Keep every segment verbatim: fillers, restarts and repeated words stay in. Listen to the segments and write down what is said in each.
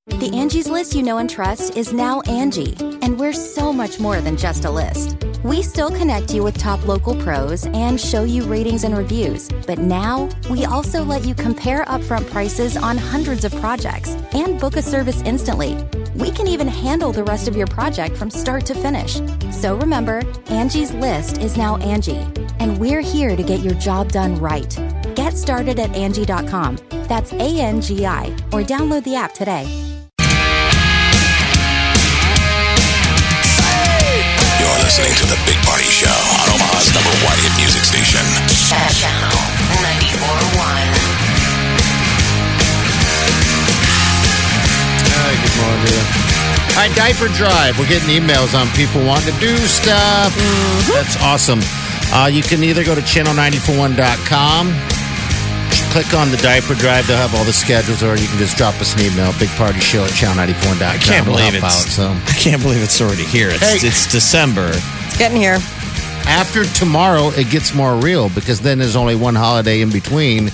The Angie's List you know and trust is now Angie, and we're so much more than just a list. We still connect you with top local pros and show you ratings and reviews, but now we also let you compare upfront prices on hundreds of projects and book a service instantly. We can even handle the rest of your project from start to finish. So remember, Angie's List is now Angie, and we're here to get your job done right. Get started at Angie dot com. That's A N G I, or download the app today. You're listening to The Big Party Show on Omaha's number one hit music station. Channel ninety-four point one. Hi, good morning. All right, diaper drive. We're getting emails on people wanting to do stuff. Mm-hmm. That's awesome. Uh, you can either go to channel nine four one dot com, click on the diaper drive. They'll have all the schedules, or you can just drop us an email, big party show at channel nine four one dot com. I can't believe we'll it's, out, so. I can't believe it's already here. It's, Hey. it's December. It's getting here. After tomorrow, it gets more real because then there's only one holiday in between.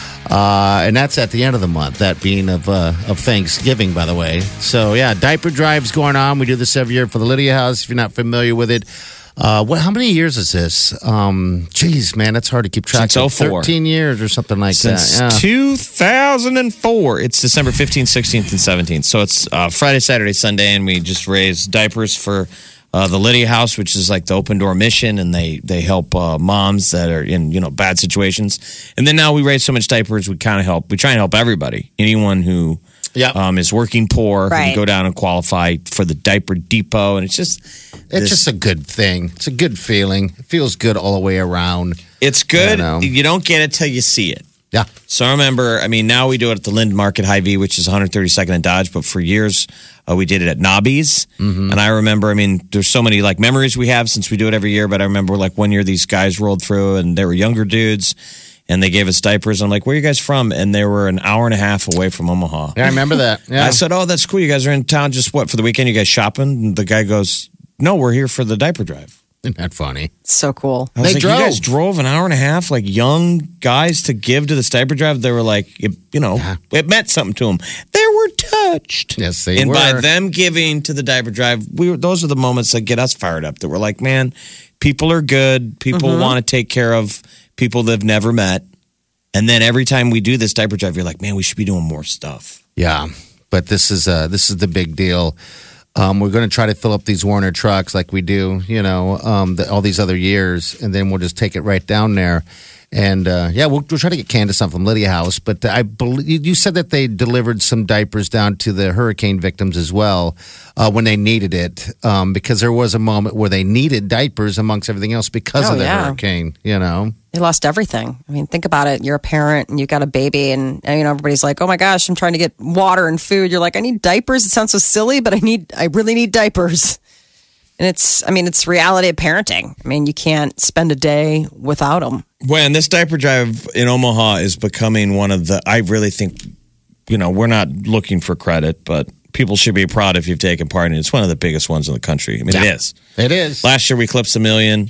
Uh, and that's at the end of the month, that being of uh, of Thanksgiving, by the way. So, yeah, diaper drive's going on. We do this every year for the Lydia House, if you're not familiar with it. Uh, what? How many years is this? Um, geez, man, that's hard to keep track Since of. oh four. thirteen years or something like Since that. Yeah. two thousand four. It's December fifteenth, sixteenth, and seventeenth. So it's uh, Friday, Saturday, Sunday, and we just raise diapers for uh, the Lydia House, which is like the open door mission, and they they help uh, moms that are in you know bad situations. And then now we raise so much diapers, we kind of help. We try and help everybody, anyone who Yep. um, is working poor, who Right. can go down and qualify for the diaper depot, and it's just It's this- just a good thing. It's a good feeling. It feels good all the way around. it's good. You know. You don't get it till you see it. Yeah. So I remember, I mean, now we do it at the Lind Market Hy-Vee, which is one thirty-second and Dodge, but for years uh, we did it at Nobby's. Mm-hmm. And I remember, I mean, there's so many like memories we have since we do it every year, but I remember like one year these guys rolled through and they were younger dudes and they gave us diapers. I'm like, where are you guys from? And they were an hour and a half away from Omaha. Yeah, I remember that. Yeah. I said, oh, that's cool. You guys are in town just what, for the weekend? You guys shopping? And the guy goes, no, we're here for the diaper drive. Isn't that funny? So cool. I was They like, drove. you guys drove an hour and a half, like young guys to give to this diaper drive. They were like, it, you know, it meant something to them. They were touched. Yes, they and were. by them giving to the diaper drive, we were, those are the moments that get us fired up. That we're like, man, people are good. People Mm-hmm. want to take care of people they've never met. And then every time we do this diaper drive, you're like, man, we should be doing more stuff. Yeah, but this is uh, this is the big deal. Um, we're going to try to fill up these Warner trucks like we do, you know, um, the, all these other years, and then we'll just take it right down there. And uh, yeah, we'll, we'll try to get Candace on from Lydia House. But I believe you said that they delivered some diapers down to the hurricane victims as well uh, when they needed it, um, because there was a moment where they needed diapers amongst everything else because Oh, of the yeah. hurricane. You know, They lost everything. I mean, think about it. You're a parent and you've got a baby, and, and you know everybody's like, "Oh my gosh, I'm trying to get water and food." You're like, "I need diapers." It sounds so silly, but I need, I really need diapers. And it's, I mean, it's reality of parenting. I mean, you can't spend a day without them. When this diaper drive in Omaha is becoming one of the, I really think, you know, we're not looking for credit, but people should be proud if you've taken part in it. It's one of the biggest ones in the country. I mean, Yeah. it is. it is. Last year we eclipsed a million.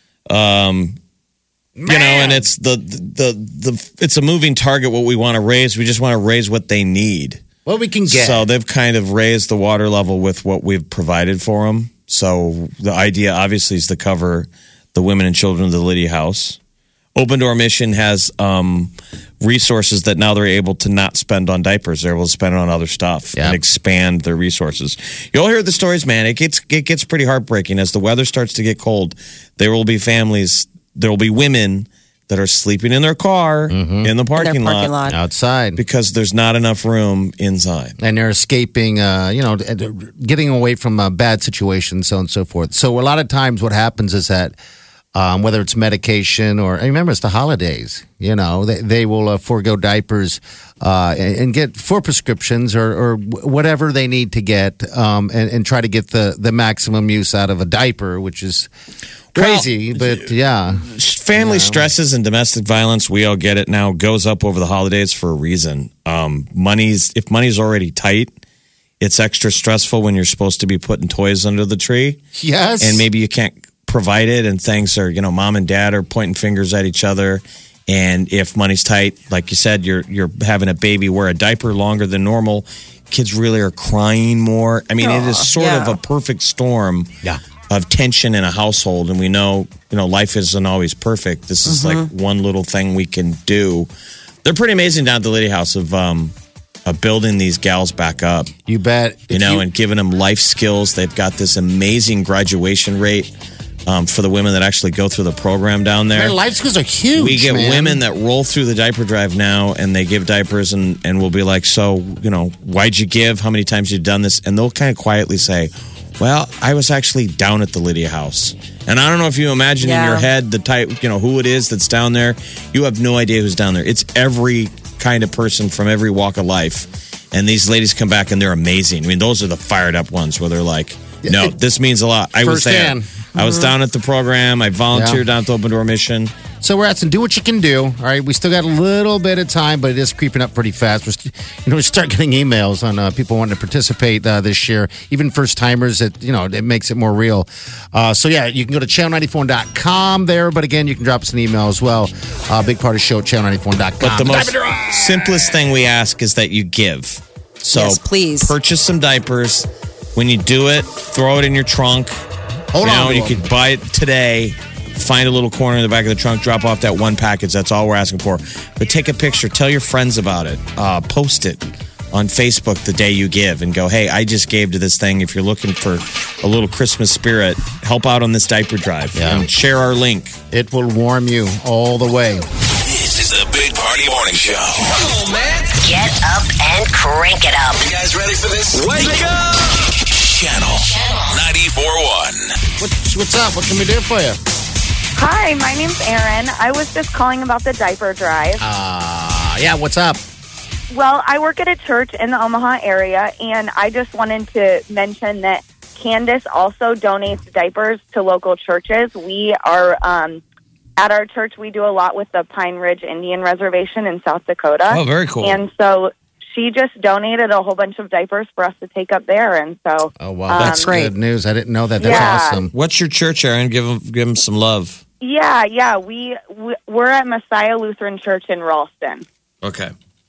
Um, you know, and it's the, the the it's a moving target. What we want to raise, we just want to raise what they need. What we can get. So they've kind of raised the water level with what we've provided for them. So the idea, obviously, is to cover the women and children of the Lydia House. Open Door Mission has um, resources that now they're able to not spend on diapers. They're able to spend it on other stuff Yeah. and expand their resources. You'll hear the stories, man. It gets it gets pretty heartbreaking as the weather starts to get cold. There will be families. There will be women that are sleeping in their car in the parking, in their parking lot. outside. because there's not enough room inside. And they're escaping, uh, you know, getting away from uh, bad situations, so on and so forth. So a lot of times what happens is that um, whether it's medication or, and remember, it's the holidays, you know, they, they will uh, forego diapers uh, and, and get for prescriptions or, or whatever they need to get um, and, and try to get the, the maximum use out of a diaper, which is crazy, Well, but yeah. Family stresses and domestic violence, we all get it now, goes up over the holidays for a reason. Um, money's if money's already tight, it's extra stressful when you're supposed to be putting toys under the tree. Yes. And maybe you can't provide it, and things are, you know, mom and dad are pointing fingers at each other. And if money's tight, like you said, you're you're having a baby wear a diaper longer than normal. kids really are crying more. I mean, it is sort yeah. of a perfect storm Yeah. of tension in a household. And we know, you know, life isn't always perfect. This is like one little thing we can do. They're pretty amazing down at the Liddy House of um, of building these gals back up. You bet. You If know, and giving them life skills. They've got this amazing graduation rate um, for the women that actually go through the program down there. man, life skills are huge. We get man. women that roll through the diaper drive now and they give diapers and, and we'll be like, so, you know, why'd you give? How many times you've done this? And they'll kind of quietly say, well, I was actually down at the Lydia House. And I don't know if you imagine in Yeah. your head the type, you know, who it is that's down there. You have no idea who's down there. It's every kind of person from every walk of life. And these ladies come back and they're amazing. I mean, those are the fired up ones where they're like, no, this means a lot. I was there. Firsthand. I was down at the program. I volunteered Yeah. down at the Open Door Mission. So we're asking, do what you can do. All right, we still got a little bit of time, but it is creeping up pretty fast. We're, st- you know, we start getting emails on uh, people wanting to participate uh, this year, even first timers. It you know it makes it more real. Uh, so yeah, you can go to channel ninety-four dot com there, but again, you can drop us an email as well. Uh, Big Party Show at channel ninety-four dot com. But the most simplest thing we ask is that you give. So Yes, please. purchase some diapers. When you do it, throw it in your trunk. Hold you on know, to you them. could buy it today. Find a little corner in the back of the trunk, drop off that one package. That's all we're asking for. But take a picture, tell your friends about it, uh, post it on Facebook the day you give, and go, hey, I just gave to this thing. If you're looking for a little Christmas spirit, help out on this diaper drive Yeah. and share our link. It will warm you all the way. This is the Big Party Morning Show. Come on, man. Get up and crank it up. You guys ready for this? Wake up! Channel ninety-four point one. What's, what's up? What can we do for you? Hi, my name's Erin. I was just calling about the diaper drive. Uh, yeah, what's up? Well, I work at a church in the Omaha area, and I just wanted to mention that Candace also donates diapers to local churches. We are, um, at our church, we do a lot with the Pine Ridge Indian Reservation in South Dakota. Oh, very cool. And so she just donated a whole bunch of diapers for us to take up there. And so, Oh, wow. Um, That's great. good news. I didn't know that. That's Yeah. awesome. What's your church, Aaron? Give them, give them some love. yeah, yeah, we, we we're at Messiah Lutheran Church in Ralston. Okay.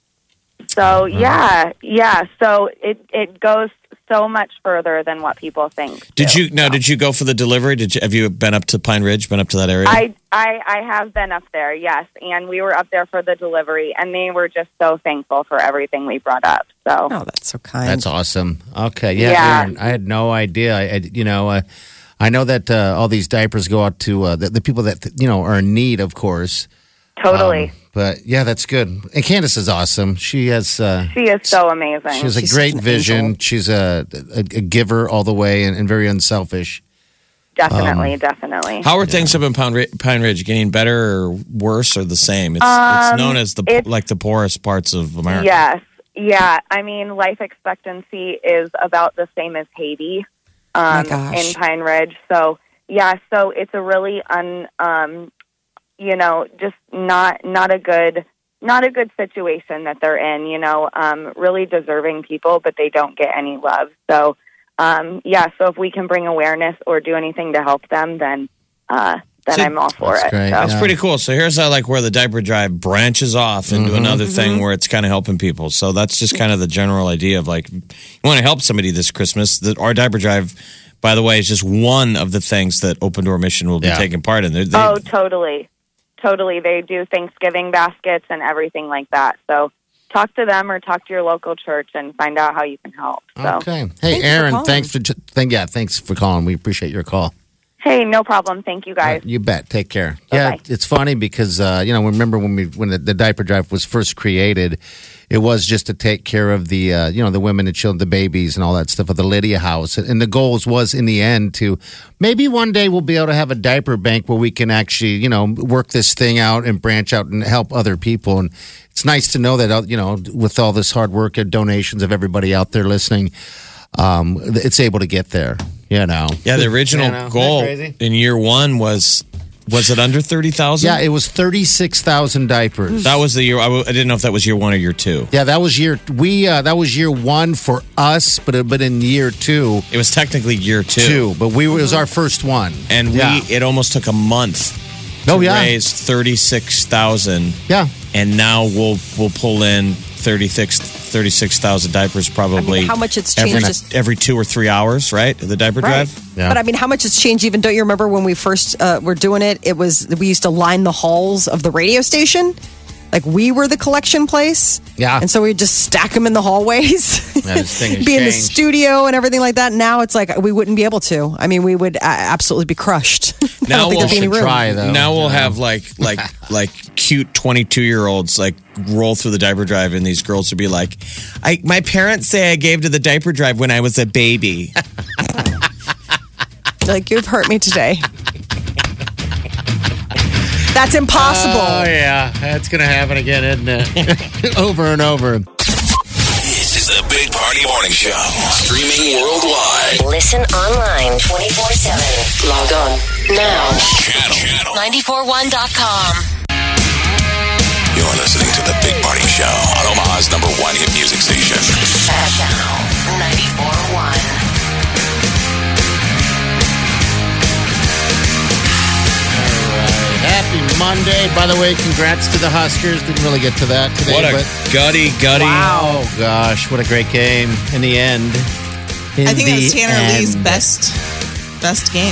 So yeah, yeah. So it it goes so much further than what people think. Did too. you now? Did you go for the delivery? Did you have you been up to Pine Ridge? Been up to that area? I, I I have been up there, yes, and we were up there for the delivery, and they were just so thankful for everything we brought up. So Oh, that's so kind. That's awesome. Okay, yeah, Yeah. Aaron, I had no idea. I, I you know, uh, I know that uh, all these diapers go out to uh, the, the people that you know are in need, of course. totally, Um, but yeah, that's good. And Candace is awesome. She has uh, she is so amazing. she has a She's great such an vision. angel. She's a, a, a giver all the way and, and very unselfish. definitely, um, definitely. How are things up in Pine Ridge, Pine Ridge? Getting better or worse or the same? It's, Um, it's known as the it's- like the poorest parts of America. Yes, yeah. I mean, life expectancy is about the same as Haiti um, gosh. in Pine Ridge. So yeah, so it's a really un, um, you know, just not not a good not a good situation that they're in. You know, um, really deserving people, but they don't get any love. So um, yeah, so if we can bring awareness or do anything to help them, then uh, then See, I'm all for that's it. great. So. That's Yeah. pretty cool. So here's how, like where the diaper drive branches off into another thing where it's kind of helping people. So that's just kind of the general idea of like you want to help somebody this Christmas. That our diaper drive, by the way, is just one of the things that Open Door Mission will be Yeah. taking part in. They, they, Oh, totally. Totally. They do Thanksgiving baskets and everything like that. So talk to them or talk to your local church and find out how you can help. So, Okay. Hey, Thanks for Aaron, calling. thanks for thank yeah, thanks for calling. We appreciate your call. hey, no problem. Thank you guys. You bet. Take care. Yeah, Bye-bye. it's funny because uh, you know remember when we when the, the diaper drive was first created, it was just to take care of the uh, you know the women and children, the babies, and all that stuff of the Lydia House. And the goals was in the end to maybe one day we'll be able to have a diaper bank where we can actually you know work this thing out and branch out and help other people. And it's nice to know that uh, you know with all this hard work and donations of everybody out there listening, um, it's able to get there. You know. yeah, the original You know, isn't that goal crazy? in year one was was it under thirty thousand? Yeah, it was thirty-six thousand diapers. That was the year. I, w- I didn't know if that was year one or year two. Yeah, that was year we uh, that was year one for us, but it- but in year two, It was technically year two. two, but we it was our first one, And we yeah. it almost took a month to Oh, yeah. raise thirty six thousand. yeah, And now we'll we'll pull in thirty six thirty-six thousand diapers probably. I mean, how much it's every, changed just- every two or three hours, right? The diaper Right. drive. Yeah. But I mean, how much it's changed? Even don't you remember when we first uh, were doing it? It was we used to line the halls of the radio station, like we were the collection place. Yeah. and so we would just stack them in the hallways, Yeah, this thing has be in the changed. studio and everything like that. Now it's like we wouldn't be able to. I mean, we would uh, absolutely be crushed. I Now don't think we'll there'd be any should room. try though. Now we'll Yeah. have like like like cute twenty-two year olds like roll through the diaper drive, and these girls would be like, "I my parents say I gave to the diaper drive when I was a baby." Like you've hurt me today. That's impossible. Oh yeah, that's gonna happen again, isn't it? Over and over. This is the Big Party Morning Show. Streaming worldwide. Listen online twenty-four seven. Log on now. Channel. nine four one dot com. You're listening to the Big Party Show on Omaha's number one hit music station. Channel ninety-four point one. Happy Monday. By the way, congrats to the Huskers. Didn't really get to that today. What a but gutty, gutty. oh gosh, what a great game in the end. In I think it was the Tanner Lee's end. best best game.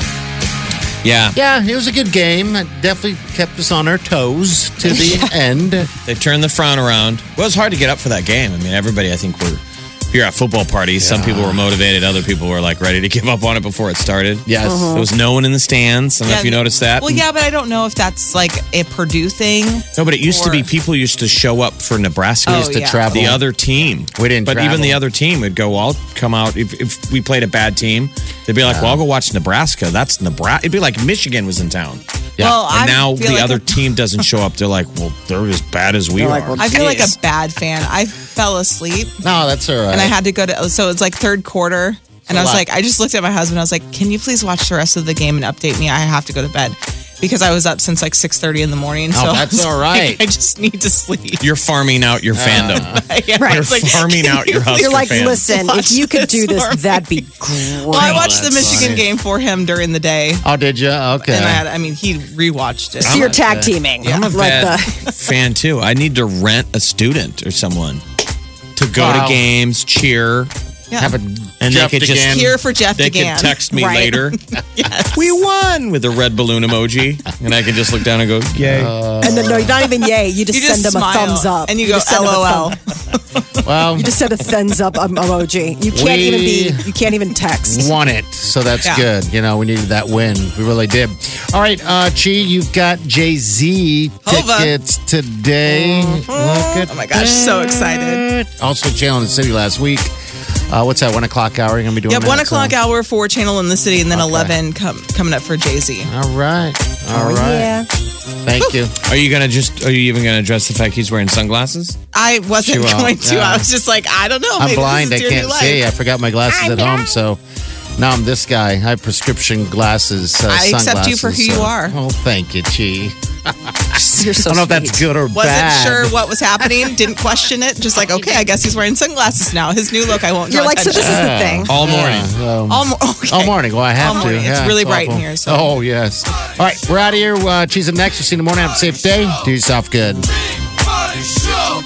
Yeah. Yeah, it was a good game. It definitely kept us on our toes to the end. They turned the frown around. Well, it was hard to get up for that game. I mean, everybody, I think, were. If you're at football parties, some people were motivated, other people were like ready to give up on it before it started. Yes. There was no one in the stands. I don't know if you noticed that. Well, yeah, but I don't know if that's like a Purdue thing. No, but it used to be Or- people used to show up for Nebraska. Oh, used to yeah. travel. The other team. We didn't But even travel. the other team would go, I'll come out. If, if we played a bad team, they'd be like, well, I'll go watch Nebraska. That's Nebraska. It'd be like Michigan was in town. Yeah. Well, And I now feel the like other a- team doesn't show up. They're like, well, they're as bad as we They're are. like, well, I feel like Jeez. a bad fan. I fell asleep No, that's all right. and I had to go to, so it's like third quarter. And I was lot. like, I just looked at my husband. I was like, can you please watch the rest of the game and update me? I have to go to bed because I was up since like six thirty in the morning. So Oh, I that's was all like, right. I just need to sleep. You're farming out your fandom. Yeah, Right. I You're was like, farming can out you your please- Husker You're like, fans. listen, if Watch you could do this this, for that'd me. be great. Well, I watched the that's Michigan funny. game for him during the day. Oh, did you? Okay. And I had, I mean, he rewatched it. So you're tag teaming. I'm a like bad the, fan too. I need to rent a student or someone to go Wow. to games, cheer, Have a and Jeff they could just again. Here for Jeff They DeGan. can text me Right. later. Yes. We won with a red balloon emoji, and I can just look down and go, "Yay!" and then no, not even yay. You just You send just them smile, a thumbs up, and you go just send them a LOL. thumb- Well, You just send a thumbs up um, emoji. You can't We- even be. You can't even text. won it, so that's Yeah. good. You know, we needed that win. We really did. All right, uh, Chi, you've got Jay Z Hova. tickets today. Look at Oh my gosh, so excited. that. Also, Channel in the City last week. Uh, what's that? One o'clock hour. You're gonna be doing. Yep, that, one o'clock so- hour for Channel in the City, and then Okay. eleven com- coming up for Jay Z. All right. All Oh, right. yeah. Thank you. Are you gonna just? Are you even gonna address the fact he's wearing sunglasses? I wasn't She will, going to. yeah. I was just like, I don't know. I'm maybe blind. I This is your can't new see. life. I forgot my glasses at home, so now I'm this guy. I have prescription glasses. Uh, I accept you for sunglasses, who you so- are. Oh, thank you, Chi. You're so I don't know if that's sweet. good or Wasn't bad. sure what was happening. Didn't question it. Just like, okay, I guess he's wearing sunglasses now. His new look. I won't. You're draw like, so this is attention. the thing. All morning. Um, all, mo- okay. all morning. Well, I have All to. morning. It's Yeah, really bright in awful. here, so- Oh, yes. All right, we're out of here. Uh, Cheese up next. We'll see you in the morning. Have a safe day. Do yourself good. Party Show.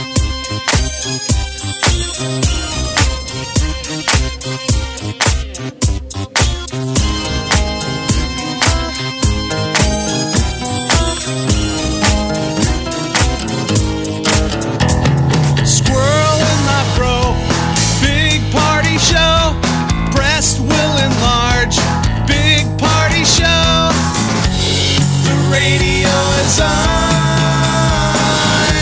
Squirrel in my fro. Big party show. Breast will enlarge. Big party show. The radio is on.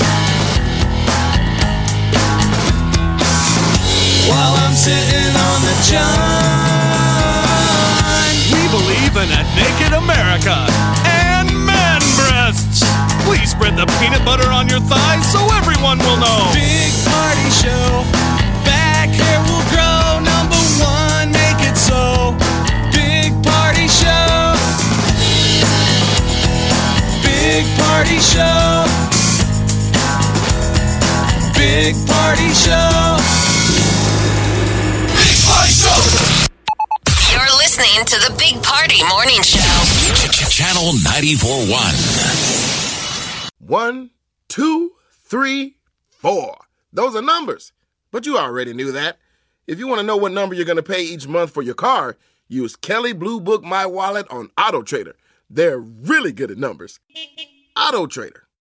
While I'm sitting on the john. We believe in a naked America and man breasts. Please spread the peanut butter on your thighs so everyone will know. Big party show. Back hair will grow. Number one, make it so. Big party show. Big party show. Big party show. Big Party Show. You're listening to the Big Party Morning Show. Channel ninety-four point one. One, two, three, four. Those are numbers. But you already knew that. If you want to know what number you're going to pay each month for your car, use Kelley Blue Book My Wallet on AutoTrader. They're really good at numbers. AutoTrader.